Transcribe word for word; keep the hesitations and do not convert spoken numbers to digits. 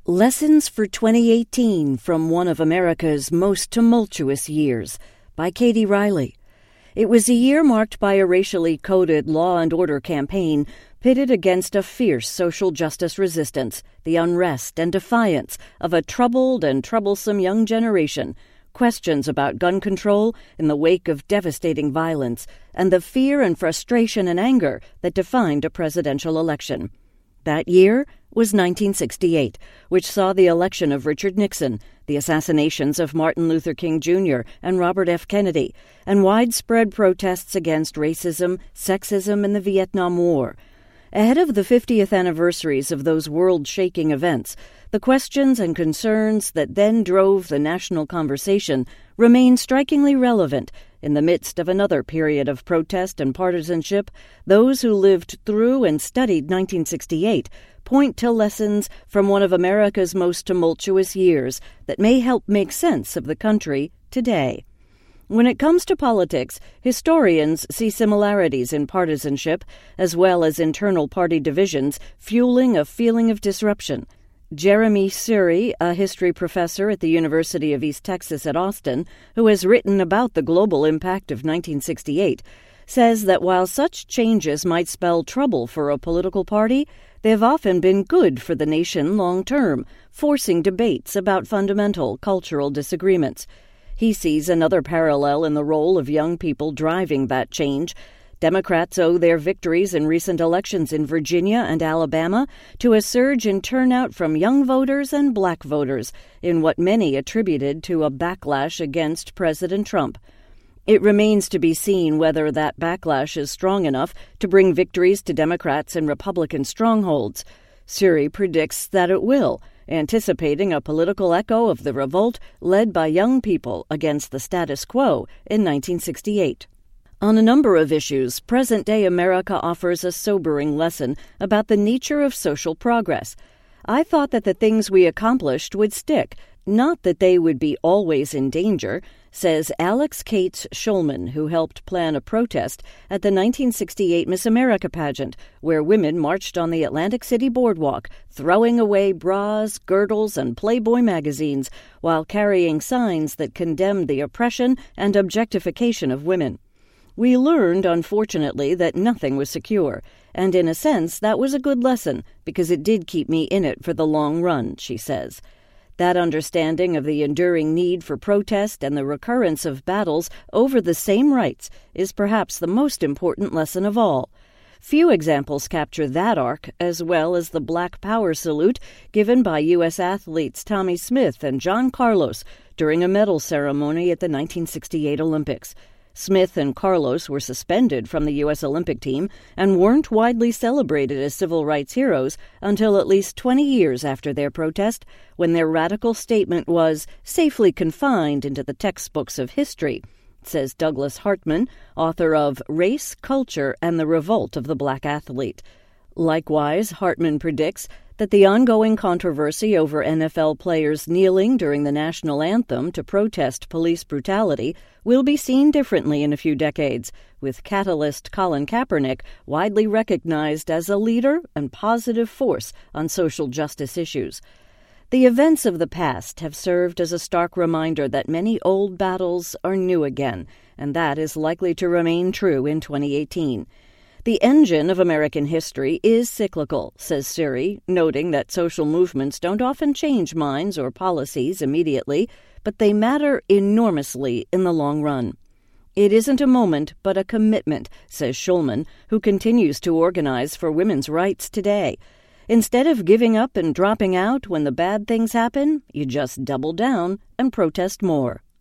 Lessons for twenty eighteen from One of America's Most Tumultuous Years by Katie Riley. It was a year marked by a racially coded law and order campaign pitted against a fierce social justice resistance, the unrest and defiance of a troubled and troublesome young generation, questions about gun control in the wake of devastating violence, and the fear and frustration and anger that defined a presidential election. That year was nineteen sixty-eight, which saw the election of Richard Nixon, the assassinations of Martin Luther King Junior and Robert F. Kennedy, and widespread protests against racism, sexism, and the Vietnam War. Ahead of the fiftieth anniversaries of those world-shaking events, the questions and concerns that then drove the national conversation remain strikingly relevant. In the midst of another period of protest and partisanship, those who lived through and studied nineteen sixty-eight point to lessons from one of America's most tumultuous years that may help make sense of the country today. When it comes to politics, historians see similarities in partisanship as well as internal party divisions fueling a feeling of disruption. Jeremy Suri, a history professor at the University of East Texas at Austin, who has written about the global impact of nineteen sixty-eight, says that while such changes might spell trouble for a political party, they have often been good for the nation long term, forcing debates about fundamental cultural disagreements. He sees another parallel in the role of young people driving that change. Democrats owe their victories in recent elections in Virginia and Alabama to a surge in turnout from young voters and black voters in what many attributed to a backlash against President Trump. It remains to be seen whether that backlash is strong enough to bring victories to Democrats and Republican strongholds. Suri predicts that it will, anticipating a political echo of the revolt led by young people against the status quo in nineteen sixty-eight. On a number of issues, present-day America offers a sobering lesson about the nature of social progress. I thought that the things we accomplished would stick, not that they would be always in danger, says Alex Cates Schulman, who helped plan a protest at the nineteen sixty-eight Miss America pageant, where women marched on the Atlantic City boardwalk, throwing away bras, girdles, and Playboy magazines, while carrying signs that condemned the oppression and objectification of women. We learned, unfortunately, that nothing was secure, and in a sense that was a good lesson, because it did keep me in it for the long run, she says. That understanding of the enduring need for protest and the recurrence of battles over the same rights is perhaps the most important lesson of all. Few examples capture that arc, as well as the Black Power salute given by U S athletes Tommie Smith and John Carlos during a medal ceremony at the nineteen sixty-eight Olympics. Smith and Carlos were suspended from the U S Olympic team and weren't widely celebrated as civil rights heroes until at least twenty years after their protest, when their radical statement was safely confined into the textbooks of history, says Douglas Hartman, author of Race, Culture, and the Revolt of the Black Athlete. Likewise, Hartman predicts that the ongoing controversy over N F L players kneeling during the national anthem to protest police brutality will be seen differently in a few decades, with catalyst Colin Kaepernick widely recognized as a leader and positive force on social justice issues. The events of the past have served as a stark reminder that many old battles are new again, and that is likely to remain true in twenty eighteen. The engine of American history is cyclical, says Suri, noting that social movements don't often change minds or policies immediately, but they matter enormously in the long run. It isn't a moment, but a commitment, says Schulman, who continues to organize for women's rights today. Instead of giving up and dropping out when the bad things happen, you just double down and protest more.